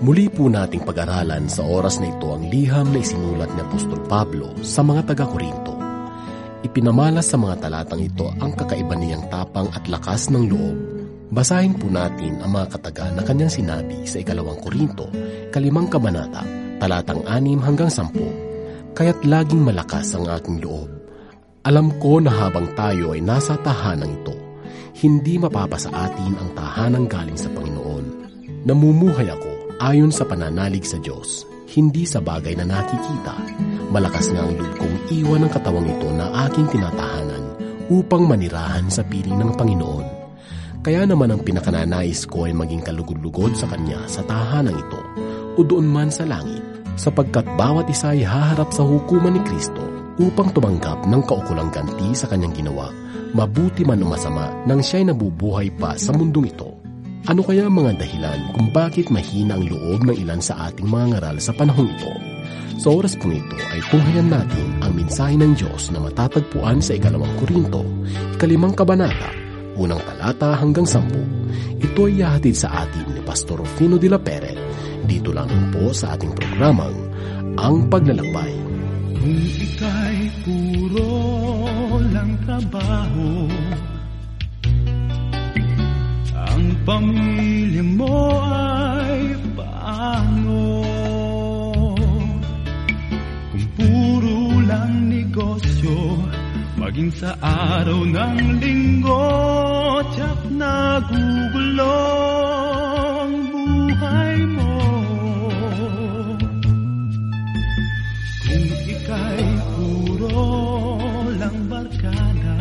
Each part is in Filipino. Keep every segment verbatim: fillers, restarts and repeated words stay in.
Muli po nating pag-aralan sa oras na ito ang liham na isinulat ni Apostol Pablo sa mga taga-Korinto. Ipinamalas sa mga talatang ito ang kakaiba niyang tapang at lakas ng loob. Basahin po natin ang mga kataga na kanyang sinabi sa ikalawang Korinto, kalimang kabanata, talatang anim hanggang sampu. Kaya't laging malakas ang aking loob. Alam ko na habang tayo ay nasa tahanang ito, hindi mapapasa atin ang tahanang galing sa Panginoon. Namumuhay ako ayon sa pananalig sa Diyos, hindi sa bagay na nakikita. Malakas nga ang loob kong iwan ang katawang ito na aking tinatahanan upang manirahan sa piling ng Panginoon. Kaya naman ang pinakananais ko ay maging kalugod-lugod sa Kanya sa tahanang ito o doon man sa langit, sapagkat bawat isa ay haharap sa hukuman ni Kristo upang tumanggap ng kaukulang ganti sa Kanyang ginawa, mabuti man o masama nang siya'y nabubuhay pa sa mundong ito. Ano kaya mga dahilan kung bakit mahina ang loob ng ilan sa ating mga ngaral sa panahong ito? Sa oras pong ito ay tunghayan natin ang mensahe ng Diyos na matatagpuan sa ikalawang Korinto, ikalimang kabanata, unang talata hanggang sampu. Ito ay ihahatid sa atin ni Pastor Rufino de la Pere, dito lang po sa ating programang Ang Paglalakbay. Kung ika'y puro lang trabaho, ang pamilya mo ay paano? Kung puro lang negosyo, maging sa araw ng linggo, tiyak nagugulo ang buhay mo. Kung ika'y puro lang barkada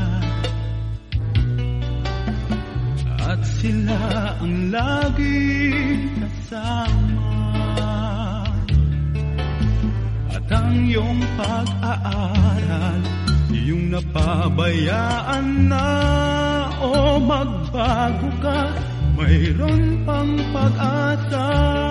at sila ang laging kasama, at ang iyong pag-aaral iyong napabayaan na, o magbago ka, mayroon pang pag-asa.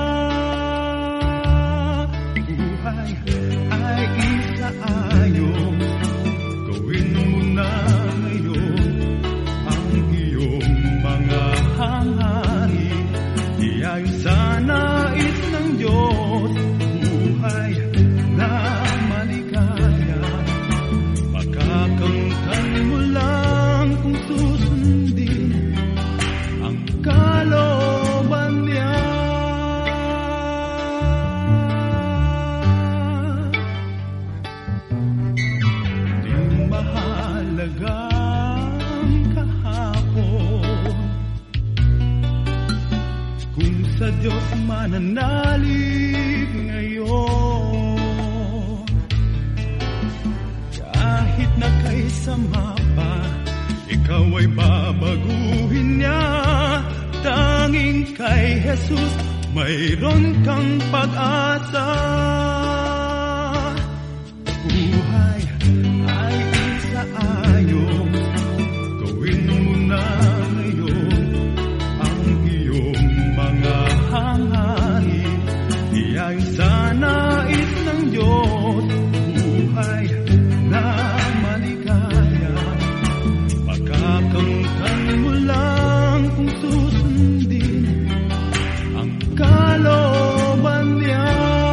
Buhay ay isa ayong, gawin mo na ngayon ang iyong mga hangarin, iyayon sa nais ng Diyos. Buhay na maligaya, makakamtan mo lang kung susundin ang kalooban niya. Di mahalaga ang kahapon, kung sa Diyos mananalig ngayon. Kahit na kay sama pa, ikaw ay babaguhin niya. Tanging kay Jesus, mayroon kang pag-asa. Buhay ay isa ayong, gawin mo na ngayon ang iyong mga hangarin, iyayon sa nais ng Diyos. Buhay na maligaya, makakamtan mo lang kung susundin ang kalooban niya.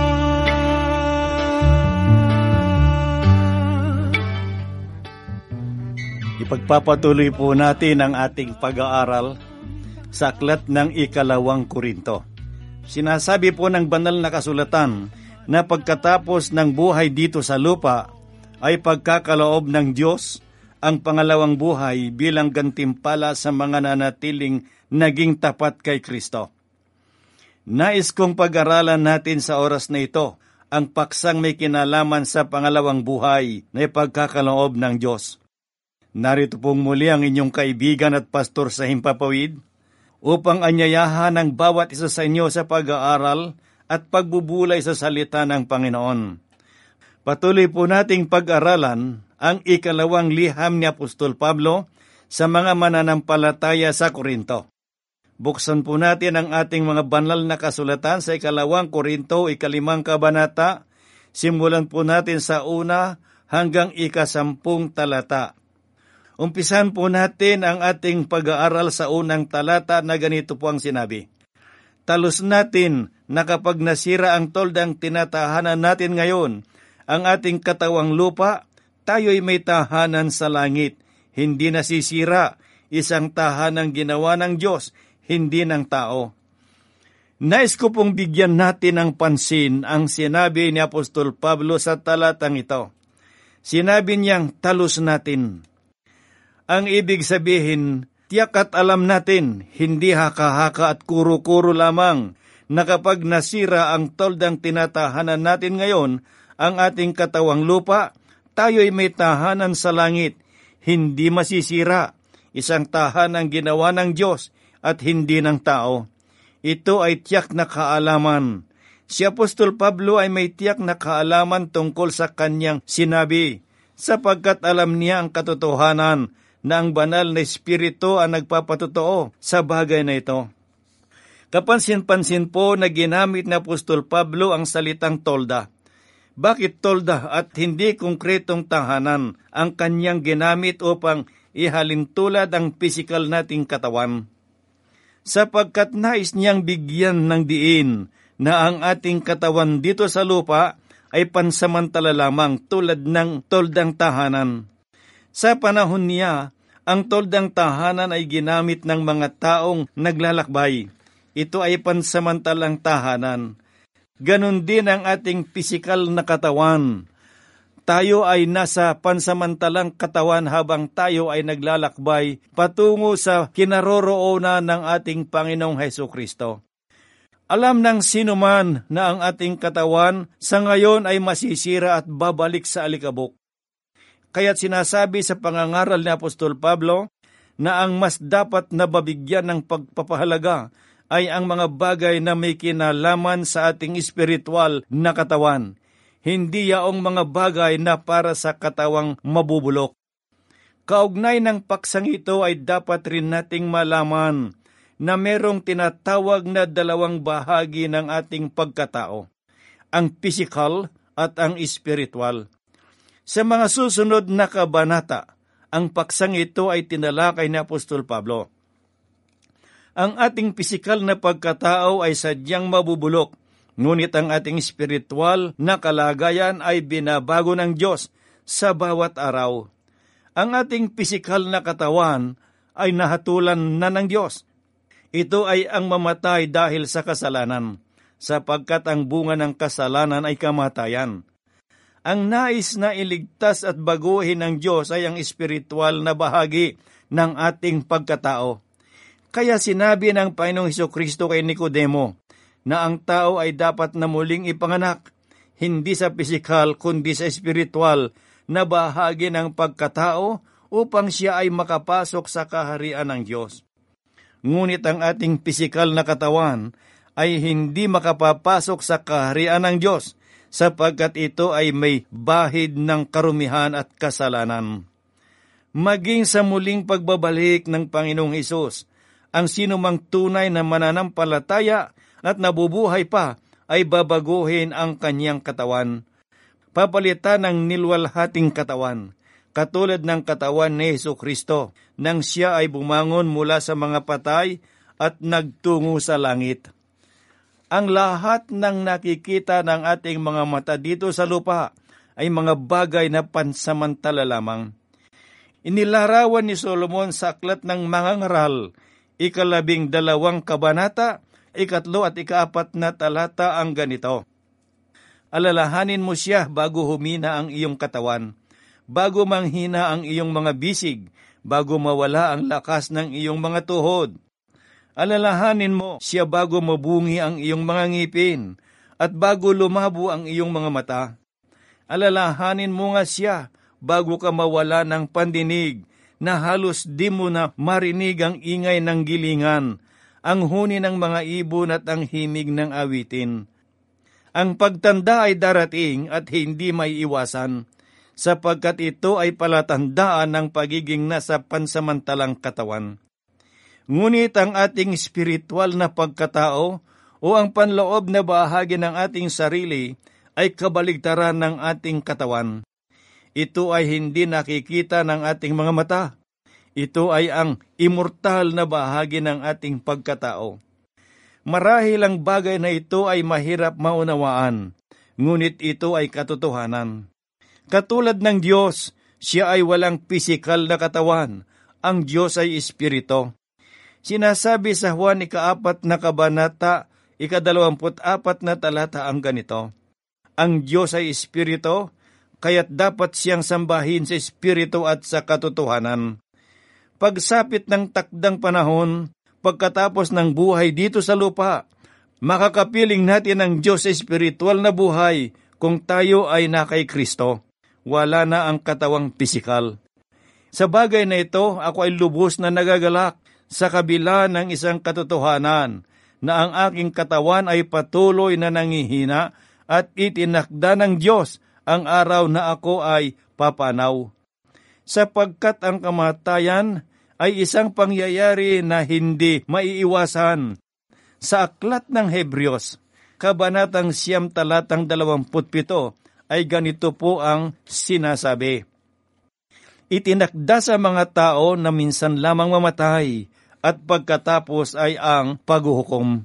Ipagpapatuloy po natin ang ating pag-aaral sa aklat ng ikalawang Korinto. Sinasabi po ng banal na kasulatan na pagkatapos ng buhay dito sa lupa ay pagkakaloob ng Diyos ang pangalawang buhay bilang gantimpala sa mga nanatiling naging tapat kay Kristo. Nais kong pag-aralan natin sa oras na ito ang paksang may kinalaman sa pangalawang buhay na ipagkakaloob ng Diyos. Narito pong muli ang inyong kaibigan at pastor sa Himpapawid upang anyayahan ang bawat isa sa inyo sa pag-aaral at pagbubulay sa salita ng Panginoon. Patuloy po nating pag-aralan ang ikalawang liham ni Apostol Pablo sa mga mananampalataya sa Korinto. Buksan po natin ang ating mga banal na kasulatan sa ikalawang Korinto, ikalimang kabanata. Simulan po natin sa una hanggang ikasampung talata. Umpisan po natin ang ating pag-aaral sa unang talata na ganito po ang sinabi. Talos natin na kapag nasira ang toldang tinatahanan natin ngayon, ang ating katawang lupa, tayo'y may tahanan sa langit, hindi nasisira, isang tahanang ginawa ng Diyos, hindi ng tao. Nais ko pong bigyan natin ng pansin ang sinabi ni Apostol Pablo sa talatang ito. Sinabi niyang talos natin. Ang ibig sabihin, tiyak at alam natin, hindi haka-haka at kuro-kuro lamang na kapag nasira ang toldang tinatahanan natin ngayon, ang ating katawang lupa, tayo'y may tahanan sa langit, hindi masisira, isang tahanang ginawa ng Diyos at hindi ng tao. Ito ay tiyak na kaalaman. Si Apostol Pablo ay may tiyak na kaalaman tungkol sa kanyang sinabi, sapagkat alam niya ang katotohanan na ang banal na Espiritu ang nagpapatotoo sa bagay na ito. Kapansin-pansin po na ginamit ni Apostol Pablo ang salitang tolda. Bakit tolda at hindi konkretong tahanan ang kanyang ginamit upang ihalintulad ang pisikal nating katawan? Sapagkat nais niyang bigyan ng diin na ang ating katawan dito sa lupa ay pansamantala lamang tulad ng toldang tahanan. Sa panahon niya, ang toldang tahanan ay ginamit ng mga taong naglalakbay. Ito ay pansamantalang tahanan. Ganon din ang ating pisikal na katawan. Tayo ay nasa pansamantalang katawan habang tayo ay naglalakbay patungo sa kinaroroonan ng ating Panginoong Hesukristo. Alam ng sinuman na ang ating katawan sa ngayon ay masisira at babalik sa alikabok. Kaya't sinasabi sa pangangaral ni Apostol Pablo na ang mas dapat na babigyan ng pagpapahalaga ay ang mga bagay na may kinalaman sa ating espiritual na katawan, hindi yaong mga bagay na para sa katawang mabubulok. Kaugnay ng paksang ito ay dapat rin nating malaman na merong tinatawag na dalawang bahagi ng ating pagkatao, ang physical at ang espiritual. Sa mga susunod na kabanata, ang paksang ito ay tinalakay ni Apostol Pablo. Ang ating pisikal na pagkatao ay sadyang mabubulok, ngunit ang ating espiritual na kalagayan ay binabago ng Diyos sa bawat araw. Ang ating pisikal na katawan ay nahatulan na ng Diyos. Ito ay ang mamatay dahil sa kasalanan, sapagkat ang bunga ng kasalanan ay kamatayan. Ang nais na iligtas at baguhin ng Diyos ay ang espiritual na bahagi ng ating pagkatao. Kaya sinabi ng Panginoong Hesukristo kay Nicodemo na ang tao ay dapat na muling ipanganak, hindi sa pisikal kundi sa espiritual na bahagi ng pagkatao upang siya ay makapasok sa kaharian ng Diyos. Ngunit ang ating pisikal na katawan ay hindi makapapasok sa kaharian ng Diyos sapagkat ito ay may bahid ng karumihan at kasalanan. Maging sa muling pagbabalik ng Panginoong Hesus, ang sinumang tunay na mananampalataya at nabubuhay pa ay babaguhin ang kanyang katawan. Papalitan ng nilwalhating katawan, katulad ng katawan ni Hesukristo, nang siya ay bumangon mula sa mga patay at nagtungo sa langit. Ang lahat ng nakikita ng ating mga mata dito sa lupa ay mga bagay na pansamantala lamang. Inilarawan ni Solomon sa aklat ng mga ngaral, ikalabing dalawang kabanata, ikatlo at ikaapat na talata ang ganito. Alalahanin mo siya bago humina ang iyong katawan, bago manghina ang iyong mga bisig, bago mawala ang lakas ng iyong mga tuhod. Alalahanin mo siya bago mabungi ang iyong mga ngipin, at bago lumabo ang iyong mga mata. Alalahanin mo nga siya bago ka mawala ng pandinig, na halos di mo na marinig ang ingay ng gilingan, ang huni ng mga ibon at ang himig ng awitin. Ang pagtanda ay darating at hindi may iwasan, sapagkat ito ay palatandaan ng pagiging nasa pansamantalang katawan. Ngunit ang ating espiritual na pagkatao o ang panloob na bahagi ng ating sarili ay kabaligtaran ng ating katawan. Ito ay hindi nakikita ng ating mga mata. Ito ay ang immortal na bahagi ng ating pagkatao. Marahil ang bagay na ito ay mahirap maunawaan, ngunit ito ay katotohanan. Katulad ng Diyos, siya ay walang pisikal na katawan. Ang Diyos ay espiritu. Sinasabi sa Juan ikaapat na kabanata, ikadalawamput apat na talata ang ganito, ang Diyos ay espiritu, kaya't dapat siyang sambahin sa espiritu at sa katotohanan. Pagsapit ng takdang panahon, pagkatapos ng buhay dito sa lupa, makakapiling natin ang Diyos sa espiritual na buhay kung tayo ay na kay Kristo. Wala na ang katawang pisikal. Sa bagay na ito, ako ay lubos na nagagalak sa kabila ng isang katotohanan na ang aking katawan ay patuloy na nangihina at itinakda ng Diyos ang araw na ako ay papanaw. Sapagkat ang kamatayan ay isang pangyayari na hindi maiiwasan. Sa aklat ng Hebreos, kabanatang siyam talatang dalawamput pito, ay ganito po ang sinasabi. Itinakda sa mga tao na minsan lamang mamatay at pagkatapos ay ang paghuhukom.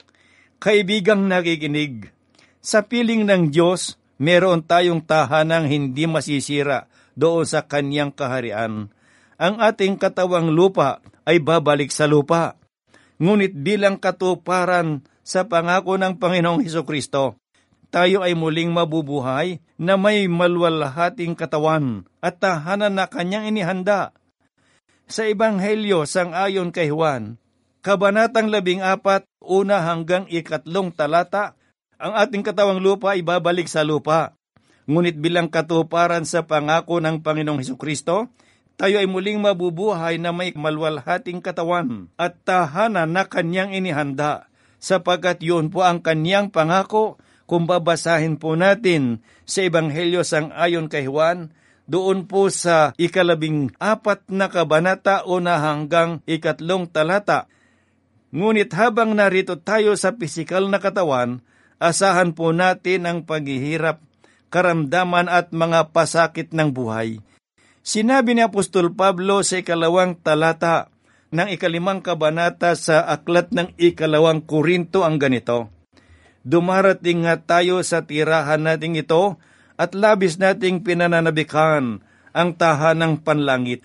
Kaibigang nakikinig, sa piling ng Diyos, meron tayong tahanang hindi masisira doon sa kanyang kaharian. Ang ating katawang lupa ay babalik sa lupa. Ngunit bilang katuparan sa pangako ng Panginoong Hesukristo, tayo ay muling mabubuhay na may maluwalhating katawan at tahanan na kanyang inihanda. Sa Ebanghelyo sang-ayon kay Juan, kabanatang labing apat, una hanggang ikatlong talata, ang ating katawang lupa ay babalik sa lupa. Ngunit bilang katuparan sa pangako ng Panginoong Hesukristo, tayo ay muling mabubuhay na may maluwalhating katawan at tahanan na kanyang inihanda, sapagkat yun po ang kanyang pangako. Kung babasahin po natin sa Ebanghelyo sang-ayon kay Juan, doon po sa ikalabing apat na kabanata, una hanggang ikatlong talata. Ngunit habang narito tayo sa pisikal na katawan, asahan po natin ang paghihirap, karamdaman at mga pasakit ng buhay. Sinabi ni Apostol Pablo sa ikalawang talata ng ikalimang kabanata sa aklat ng ikalawang Korinto ang ganito, dumarating nga tayo sa tirahan nating ito at labis nating pinananabikan ang tahanang panlangit.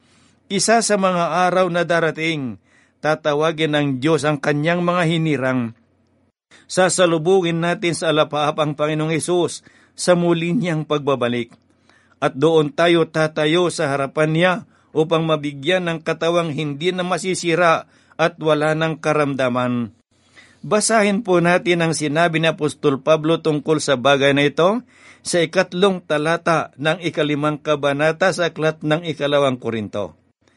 Isa sa mga araw na darating, tatawagin ng Diyos ang kanyang mga hinirang. Sasalubungin natin sa alapaap ang Panginoong Hesus sa muli niyang pagbabalik. At doon tayo tatayo sa harapan niya upang mabigyan ng katawang hindi na masisira at wala ng karamdaman. Basahin po natin ang sinabi ni Apostol Pablo tungkol sa bagay na ito sa ikatlong talata ng ikalimang kabanata sa aklat ng ikalawang Korinto.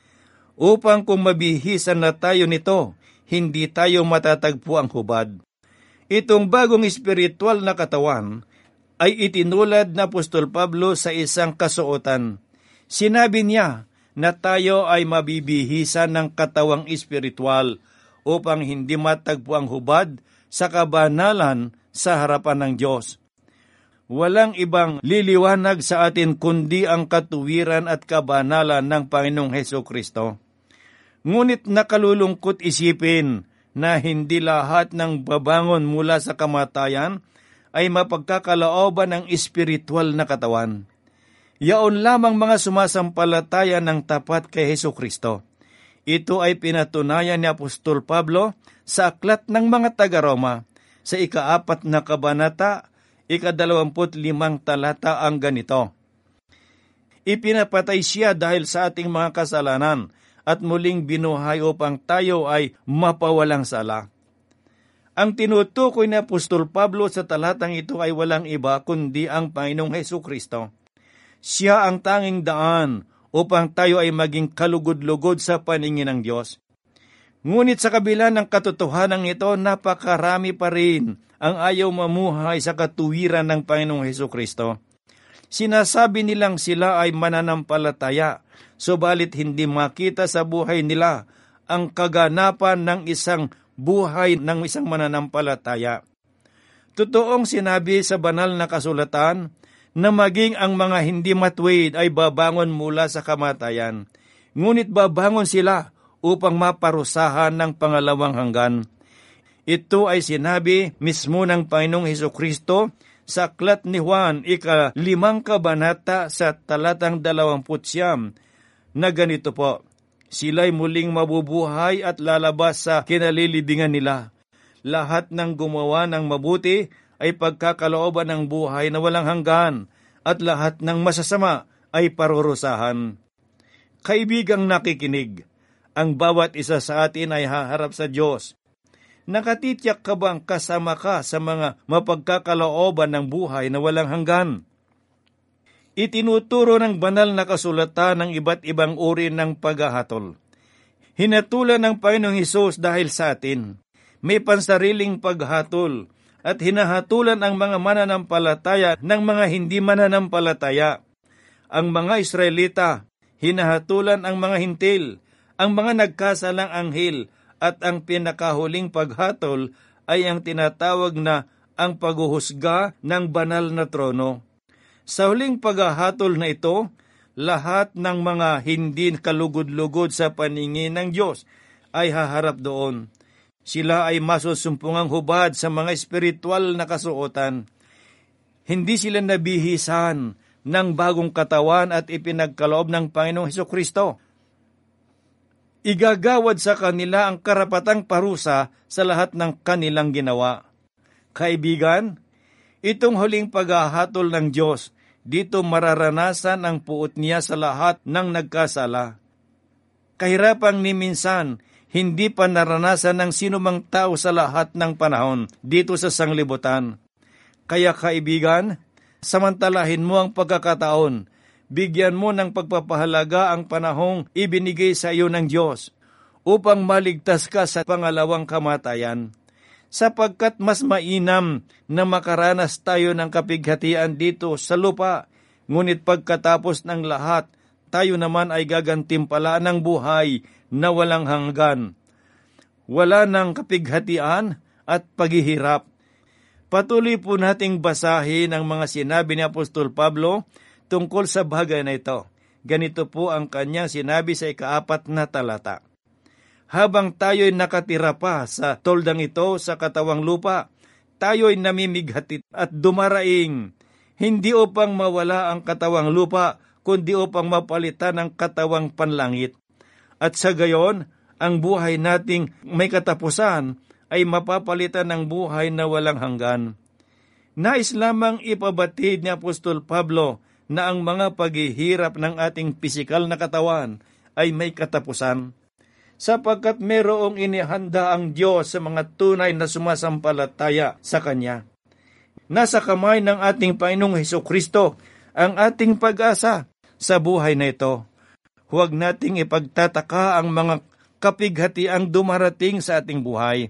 Upang kung mabihisan na tayo nito, hindi tayo matatagpo ang hubad. Itong bagong espiritual na katawan ay itinulad na Apostol Pablo sa isang kasuotan. Sinabi niya na tayo ay mabibihisan ng katawang espiritual upang hindi matagpo ang hubad sa kabanalan sa harapan ng Diyos. Walang ibang liliwanag sa atin kundi ang katuwiran at kabanalan ng Panginoong Hesukristo. Ngunit nakalulungkot isipin na hindi lahat ng babangon mula sa kamatayan ay mapagkakalooban ng espiritual na katawan. Yaon lamang mga sumasampalataya ng tapat kay Hesukristo. Ito ay pinatunayan ni Apostol Pablo sa aklat ng mga taga-Roma sa ikaapat na kabanata, ikadalawamput limang talata ang ganito. Ipinapatay siya dahil sa ating mga kasalanan at muling binuhay upang tayo ay mapawalang sala. Ang tinutukoy ni Apostol Pablo sa talatang ito ay walang iba kundi ang Panginoong Hesukristo. Siya ang tanging daan upang tayo ay maging kalugod-lugod sa paningin ng Diyos. Ngunit sa kabila ng katotohanan ito, napakarami pa rin ang ayaw mamuhay sa katuwiran ng Panginoong Hesukristo. Sinasabi nilang sila ay mananampalataya, subalit hindi makita sa buhay nila ang kaganapan ng isang buhay ng isang mananampalataya. Totoong sinabi sa banal na kasulatan na maging ang mga hindi matuwid ay babangon mula sa kamatayan, ngunit babangon sila upang maparusahan ng pangalawang hanggan. Ito ay sinabi mismo ng Panginoong Hesukristo sa aklat ni Juan, ika-limang kabanata sa talatang dalawamput siyam, na ganito po, sila'y muling mabubuhay at lalabas sa kinalilibingan nila. Lahat ng gumawa ng mabuti ay pagkakalooban ng buhay na walang hanggan, at lahat ng masasama ay parurusahan. Kaibigang nakikinig, ang bawat isa sa atin ay haharap sa Diyos. Nakatitiyak ka bang kasama ka sa mga mapagkakalooban ng buhay na walang hanggan? Itinuturo ng banal na kasulatan ng iba't ibang uri ng paghahatol. Hinatulan ng Panginoong Hesus dahil sa atin. May pansariling paghatol at hinahatulan ang mga mananampalataya ng mga hindi mananampalataya. Ang mga Israelita, hinahatulan ang mga hintil, ang mga nagkasalang anghel, at ang pinakahuling paghatol ay ang tinatawag na ang paghuhusga ng banal na trono. Sa huling paghahatol na ito, lahat ng mga hindi kalugod-lugod sa paningin ng Diyos ay haharap doon. Sila ay masusumpungang hubad sa mga espiritual na kasuotan. Hindi sila nabihisan ng bagong katawan at ipinagkaloob ng Panginoong Hesukristo. Igagawad sa kanila ang karapatang parusa sa lahat ng kanilang ginawa. Kaibigan, itong huling paghahatol ng Diyos, dito mararanasan ang puot niya sa lahat ng nagkasala. Kahirapang ni minsan, hindi pa naranasan ng sinumang tao sa lahat ng panahon dito sa sanglibutan. Kaya kaibigan, samantalahin mo ang pagkakataon, bigyan mo ng pagpapahalaga ang panahong ibinigay sa iyo ng Diyos upang maligtas ka sa pangalawang kamatayan. Sapagkat mas mainam na makaranas tayo ng kapighatian dito sa lupa, ngunit pagkatapos ng lahat, tayo naman ay gagantimpala ng buhay na walang hanggan. Wala ng kapighatian at paghihirap. Patuloy po nating basahin ang mga sinabi ni Apostol Pablo tungkol sa bagay na ito. Ganito po ang kanyang sinabi sa ikaapat na talata. Habang tayo'y nakatira pa sa toldang ito sa katawang lupa, tayo'y namimighati at dumaraing, hindi upang mawala ang katawang lupa, kundi upang mapalitan ang katawang panlangit. At sa gayon, ang buhay nating may katapusan ay mapapalitan ng buhay na walang hanggan. Nais lamang ipabatid ni Apostol Pablo na ang mga paghihirap ng ating pisikal na katawan ay may katapusan, sapagkat merong inihanda ang Diyos sa mga tunay na sumasampalataya sa Kanya. Nasa kamay ng ating Panginoong Hesukristo ang ating pag-asa sa buhay na ito. Huwag nating ipagtataka ang mga kapighatiang dumarating sa ating buhay.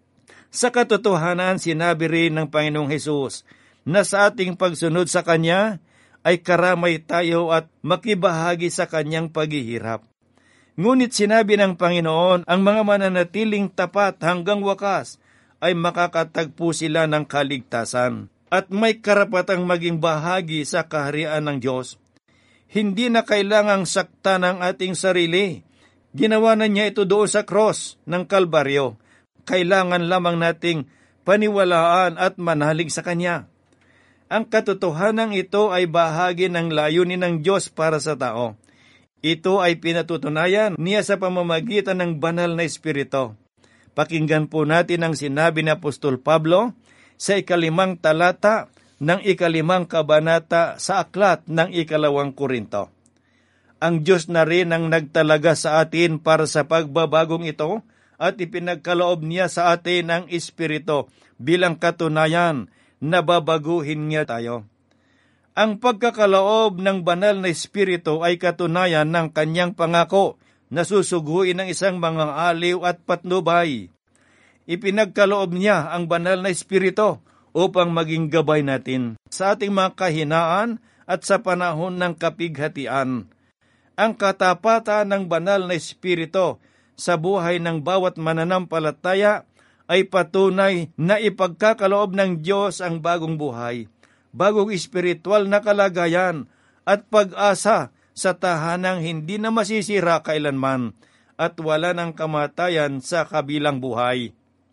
Sa katotohanan, sinabi rin ng Panginoong Hesus na sa ating pagsunod sa Kanya ay karamay tayo at makibahagi sa Kanyang paghihirap. Ngunit sinabi ng Panginoon, ang mga mananatiling tapat hanggang wakas ay makakatagpo sila ng kaligtasan at may karapatang maging bahagi sa kaharian ng Diyos. Hindi na kailangang saktan ang ating sarili. Ginawa na niya ito doon sa cross ng Kalbaryo. Kailangan lamang nating paniwalaan at manalig sa Kanya. Ang katotohanan ito ay bahagi ng layunin ng Diyos para sa tao. Ito ay pinatutunayan niya sa pamamagitan ng banal na Espiritu. Pakinggan po natin ang sinabi ni Apostol Pablo sa ikalimang talata ng ikalimang kabanata sa aklat ng ikalawang Korinto. Ang Diyos na rin ang nagtalaga sa atin para sa pagbabagong ito at ipinagkaloob niya sa atin ang Espiritu bilang katunayan na babaguhin niya tayo. Ang pagkakaloob ng banal na Espiritu ay katunayan ng Kanyang pangako na susuguin ng isang mga aliw at patnubay. Ipinagkaloob niya ang banal na Espiritu upang maging gabay natin sa ating mga kahinaan at sa panahon ng kapighatian. Ang katapatan ng banal na Espiritu sa buhay ng bawat mananampalataya ay patunay na ipagkakaloob ng Diyos ang bagong buhay, bagong espiritual na kalagayan at pag-asa sa tahanang hindi na masisira kailanman at wala ng kamatayan sa kabilang buhay.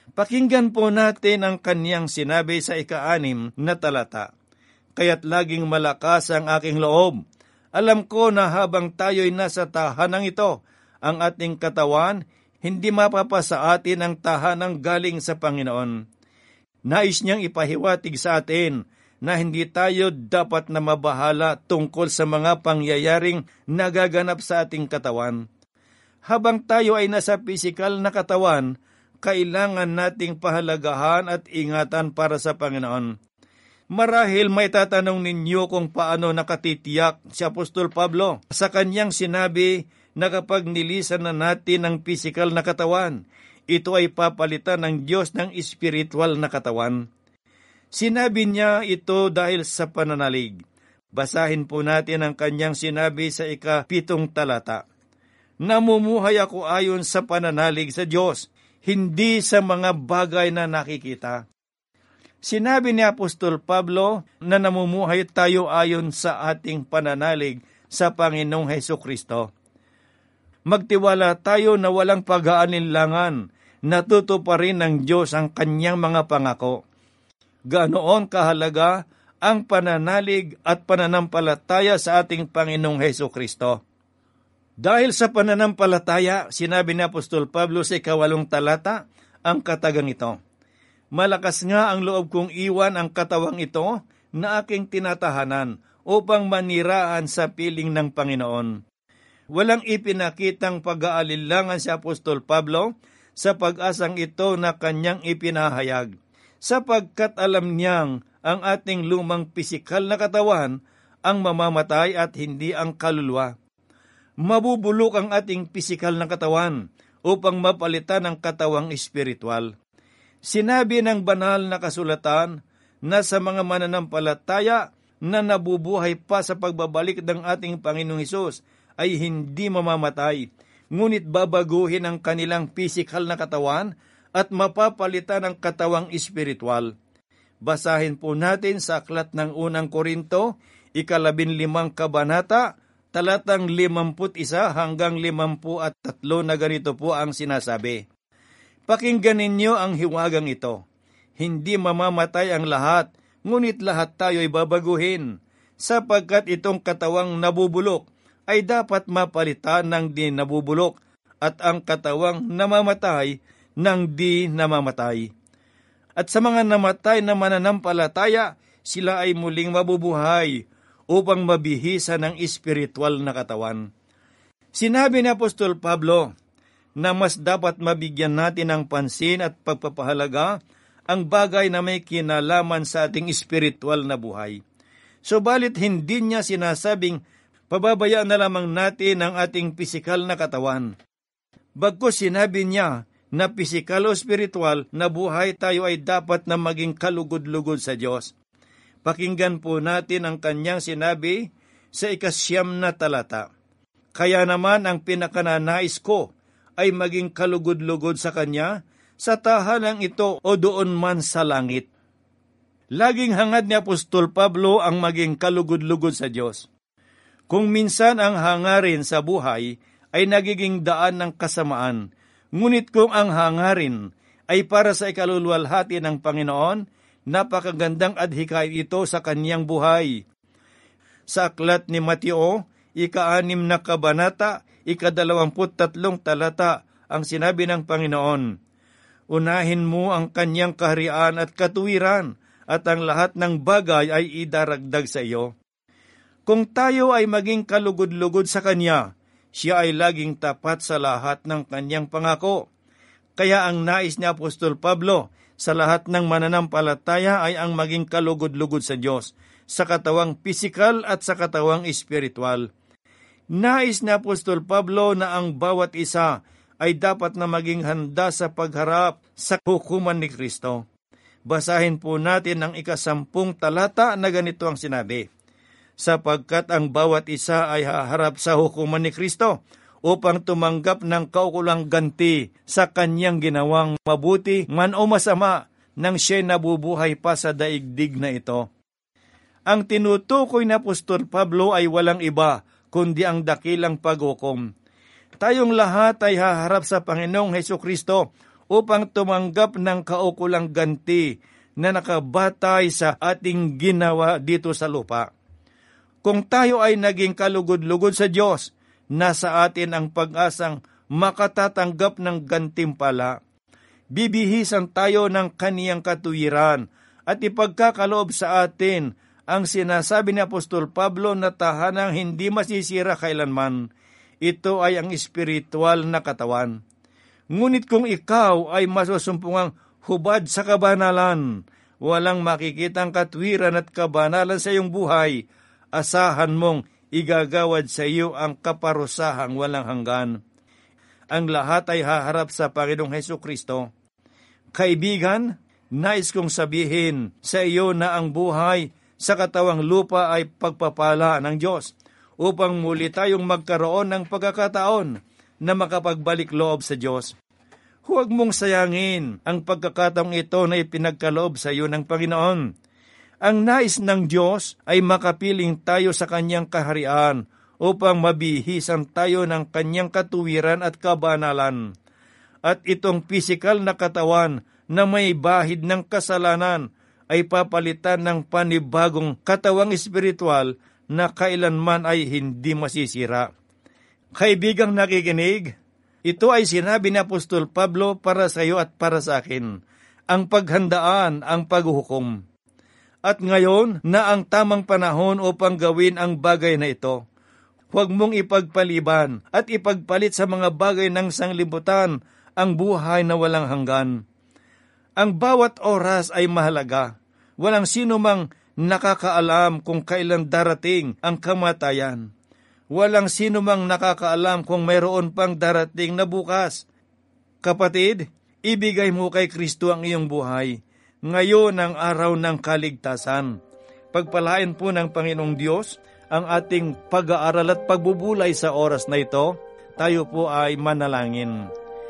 Pakinggan po natin ang kaniyang sinabi sa ika-anim na talata. Kaya't laging malakas ang aking loob. Alam ko na habang tayo'y nasa tahanang ito, ang ating katawan, hindi mapapasa atin ang tahanang galing sa Panginoon. Nais niyang ipahiwatig sa atin na hindi tayo dapat na mabahala tungkol sa mga pangyayaring nagaganap sa ating katawan. Habang tayo ay nasa pisikal na katawan, kailangan nating pahalagahan at ingatan para sa Panginoon. Marahil may tatanong ninyo kung paano nakatitiyak si Apostol Pablo sa kanyang sinabi na kapag nilisan na natin ang pisikal na katawan, ito ay papalitan ng Diyos ng espiritual na katawan. Sinabi niya ito dahil sa pananalig. Basahin po natin ang kanyang sinabi sa ikapitong talata. Namumuhay ako ayon sa pananalig sa Diyos, hindi sa mga bagay na nakikita. Sinabi ni Apostol Pablo na namumuhay tayo ayon sa ating pananalig sa Panginoong Hesukristo. Magtiwala tayo na walang pag-aalinlangan, natutuparin ng Diyos ang kanyang mga pangako. Ganoon kahalaga ang pananalig at pananampalataya sa ating Panginoong Hesukristo. Dahil sa pananampalataya, sinabi ni Apostol Pablo sa ikawalong talata ang katagang ito. Malakas nga ang loob kong iwan ang katawang ito na aking tinatahanan upang maniraan sa piling ng Panginoon. Walang ipinakitang pag-aalinlangan si Apostol Pablo sa pag-asang ito na kanyang ipinahayag, sapagkat alam niyang ang ating lumang pisikal na katawan ang mamamatay at hindi ang kaluluwa. Mabubulok ang ating pisikal na katawan upang mapalitan ang katawang espiritual. Sinabi ng banal na kasulatan na sa mga mananampalataya na nabubuhay pa sa pagbabalik ng ating Panginoong Hesus ay hindi mamamatay, ngunit babaguhin ang kanilang pisikal na katawan at mapapalitan ang katawang espiritual. Basahin po natin sa aklat ng unang Korinto, ikalabinlimang kabanata, talatang limamput isa hanggang limampu at tatlo na ganito po ang sinasabi. Pakinggan ninyo ang hiwagang ito. Hindi mamamatay ang lahat, ngunit lahat tayo ay babaguhin, sapagkat itong katawang nabubulok ay dapat mapalitan ng di nabubulok at ang katawang namamatay ng di namamatay. At sa mga namatay na mananampalataya, sila ay muling mabubuhay upang mabihisa ng espiritual na katawan. Sinabi ni Apostol Pablo na mas dapat mabigyan natin ng pansin at pagpapahalaga ang bagay na may kinalaman sa ating espiritual na buhay. Subalit hindi niya sinasabing pababayaan na lamang natin ang ating pisikal na katawan. Bagkus sinabi niya na pisikal o spiritual na buhay tayo ay dapat na maging kalugod-lugod sa Diyos. Pakinggan po natin ang kanyang sinabi sa ikasyam na talata. Kaya naman ang pinakananais ko ay maging kalugod-lugod sa Kanya sa tahanang ito o doon man sa langit. Laging hangad ni Apostol Pablo ang maging kalugod-lugod sa Diyos. Kung minsan ang hangarin sa buhay ay nagiging daan ng kasamaan, ngunit kung ang hangarin ay para sa ikaluluwalhati ng Panginoon, napakagandang adhikain ito sa kaniyang buhay. Sa aklat ni Mateo, ika-anim na kabanata, ikadalawamput tatlong talata, ang sinabi ng Panginoon, unahin mo ang kanyang kaharian at katuwiran, at ang lahat ng bagay ay idaragdag sa iyo. Kung tayo ay maging kalugod-lugod sa Kanya, siya ay laging tapat sa lahat ng kanyang pangako. Kaya ang nais ni Apostol Pablo sa lahat ng mananampalataya ay ang maging kalugod-lugod sa Diyos, sa katawang pisikal at sa katawang espiritual. Nais ni Apostol Pablo na ang bawat isa ay dapat na maging handa sa pagharap sa hukuman ni Kristo. Basahin po natin ang ikasampung talata na ganito ang sinabi. Sapagkat ang bawat isa ay haharap sa hukuman ni Kristo upang tumanggap ng kaukulang ganti sa kanyang ginawang mabuti man o masama nang siya'y nabubuhay pa sa daigdig na ito. Ang tinutukoy ni Apostol Pablo ay walang iba kundi ang dakilang paghukom. Tayong lahat ay haharap sa Panginoong Hesukristo upang tumanggap ng kaukulang ganti na nakabatay sa ating ginawa dito sa lupa. Kung tayo ay naging kalugod-lugod sa Diyos, nasa atin ang pag-asang makatatanggap ng gantimpala. Bibihisan tayo ng kaniyang katuwiran at ipagkakaloob sa atin ang sinasabi ni Apostol Pablo na tahanang hindi masisira kailanman. Ito ay ang espiritual na katawan. Ngunit kung ikaw ay masusumpungang hubad sa kabanalan, walang makikitang katwiran at kabanalan sa iyong buhay, asahan mong igagawad sa iyo ang kaparusahang walang hanggan. Ang lahat ay haharap sa Panginoong Hesukristo. Kaibigan, nais kong sabihin sa iyo na ang buhay sa katawang lupa ay pagpapala ng Diyos upang muli tayong magkaroon ng pagkakataon na makapagbalik loob sa Diyos. Huwag mong sayangin ang pagkakataong ito na ipinagkaloob sa iyo ng Panginoon. Ang nais ng Diyos ay makapiling tayo sa Kanyang kaharian upang mabihisan tayo ng Kanyang katuwiran at kabanalan. At itong pisikal na katawan na may bahid ng kasalanan ay papalitan ng panibagong katawang espiritual na kailanman ay hindi masisira. Kaibigang nakikinig, ito ay sinabi ni Apostol Pablo para sa iyo at para sa akin, ang paghandaan ang paghuhukom. At ngayon na ang tamang panahon upang gawin ang bagay na ito. Huwag mong ipagpaliban at ipagpalit sa mga bagay ng sanglibutan ang buhay na walang hanggan. Ang bawat oras ay mahalaga. Walang sino mang nakakaalam kung kailan darating ang kamatayan. Walang sino mang nakakaalam kung mayroon pang darating na bukas. Kapatid, ibigay mo kay Kristo ang iyong buhay. Ngayon ang araw ng kaligtasan. Pagpalain po ng Panginoong Diyos ang ating pag-aaral at pagbubulay sa oras na ito. Tayo po ay manalangin.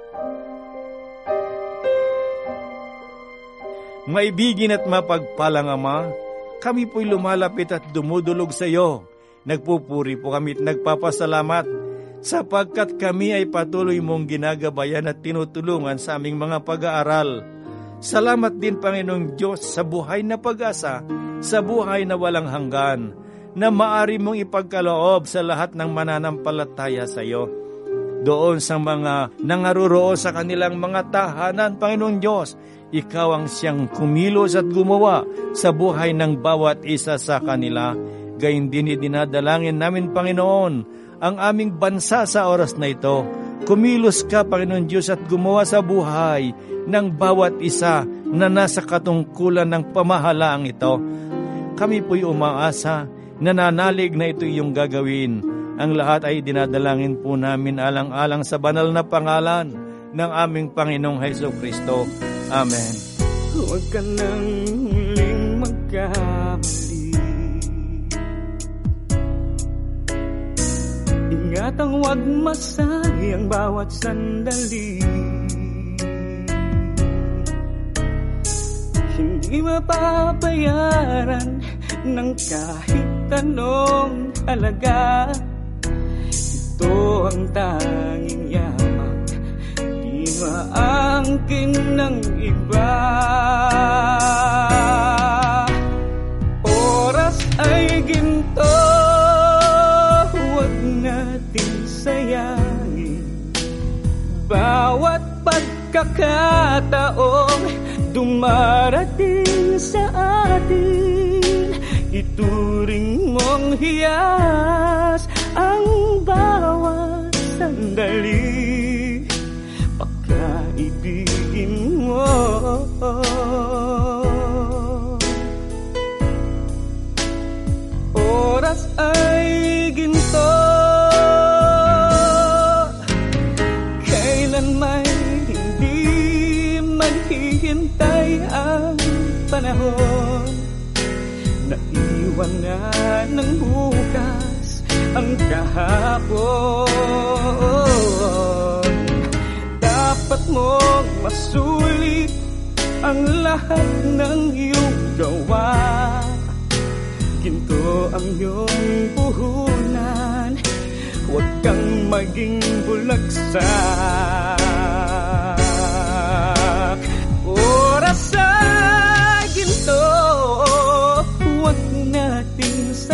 Maibigin at mapagpalang Ama, kami po'y lumalapit at dumudulog sa iyo. Nagpupuri po kami at nagpapasalamat sapagkat kami ay patuloy mong ginagabayan at tinutulungan sa aming mga pag-aaral. Salamat din, Panginoong Diyos, sa buhay na pag-asa, sa buhay na walang hanggan, na maari mong ipagkaloob sa lahat ng mananampalataya sa iyo. Doon sa mga nangaroroon sa kanilang mga tahanan, Panginoong Diyos, Ikaw ang siyang kumilos at gumawa sa buhay ng bawat isa sa kanila. Gayun din idinadalangin namin, Panginoon, ang aming bansa sa oras na ito. Kumilos ka, Panginoon Diyos, at gumawa sa buhay ng bawat isa na nasa katungkulan ng pamahalaang ito. Kami po'y umaasa, nananalig na ito iyong gagawin. Ang lahat ay dinadalangin po namin alang-alang sa banal na pangalan ng aming Panginoong Hesukristo. Amen. Huwag ka nang muling magkamali. Ingatang huwag masayang bawat sandali. Hindi mapapayaran ng kahit anong halaga. Ito ang tanging yaman, di maangkin ng iba. Oras ay ginto, huwag natin sayangin. Bawat pagkakataong dumarating sa atin, ituring mong hiyas ang bawat sandali. Pagkaibigin mo, oras ay ginto, kailan may hindi maghihintay ang panahon. Naiwan na ng bukas ang kahapon. Dapat mong masulit ang lahat ng iyong gawa. Ginto ang iyong puhunan, huwag kang maging bulagsak.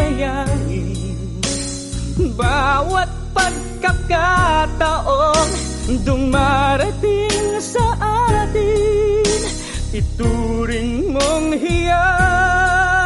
sayangin. Bawat pagkakataong dumarating sa atin, ituring mong hiyang